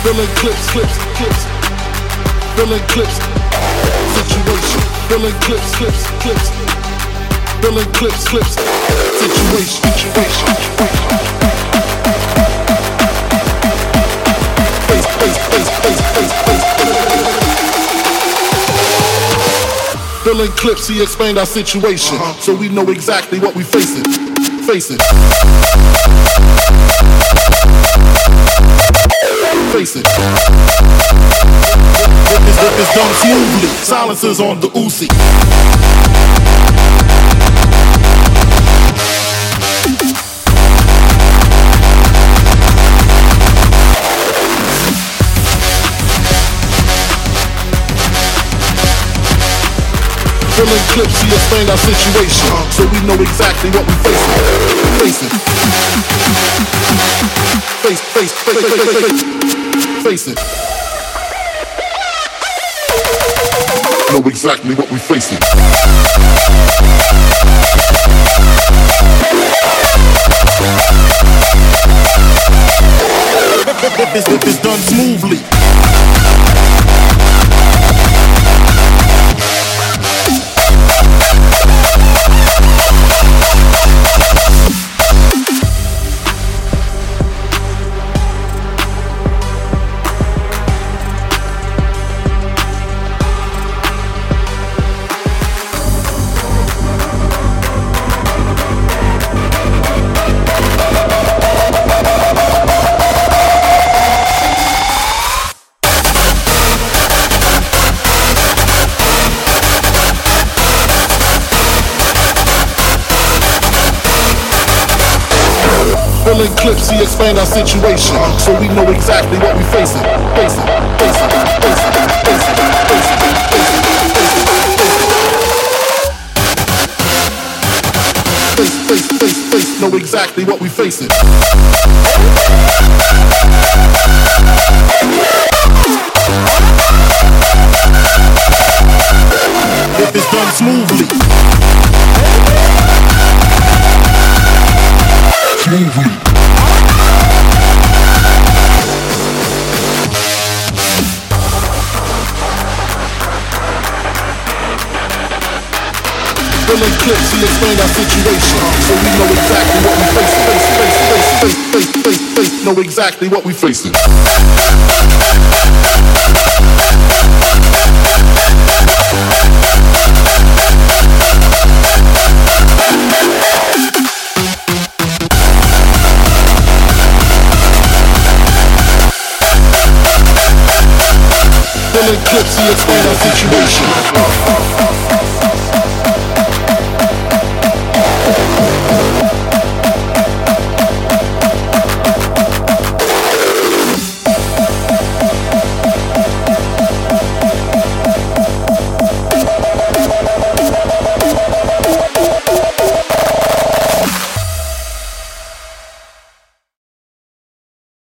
Feeling clips, clips, clips. Feeling clips. Situation. Feeling clips, clips, clips. Feeling clips, clips. Situation, situation. Face, face, face, face, face, face. Feeling clips, he explained our situation, so we know exactly what we facing. Face it. Face it. If it's done smoothly, silencers on the Uzi. Feeling clips, he explained our situation, so we know exactly what we facing. Face it. Face, face, face, face, face, face. Face it. Know exactly what we facing. If it's done smoothly. Feeling clips, he explained our situation, so we know exactly what we facing. Facing, facing, facing, facing, facing, facing, face, face, face, face, know exactly what we facing. If it's done smoothly. Smoothly. Feeling clips, he explained our situation, so we know exactly what we facing. Face, face, face, face, face, face, face, know exactly what we facing. Feeling clips, he explained our situation.